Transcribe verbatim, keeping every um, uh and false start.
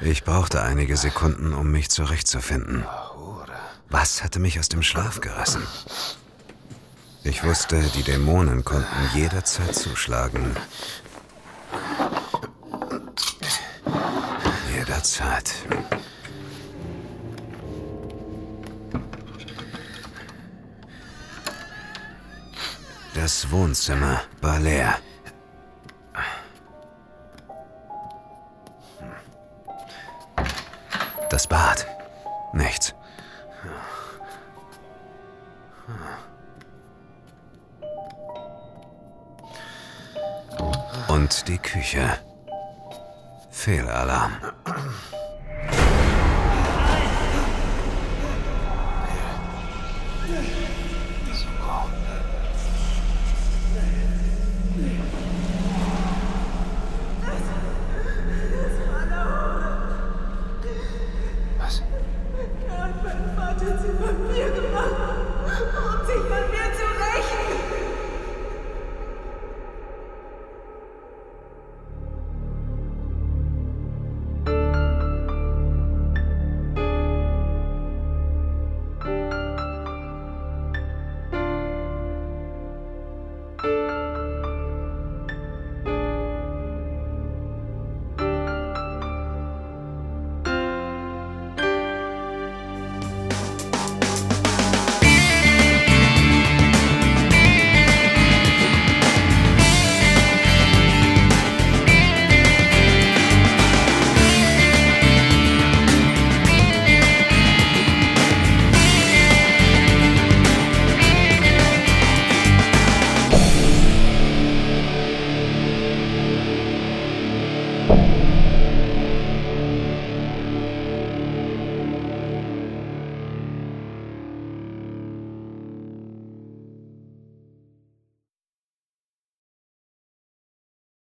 Ich brauchte einige Sekunden, um mich zurechtzufinden. Was hatte mich aus dem Schlaf gerissen? Ich wusste, die Dämonen konnten jederzeit zuschlagen. Jederzeit. Das Wohnzimmer war leer. Das Bad. Nichts. Und die Küche. Fehlalarm.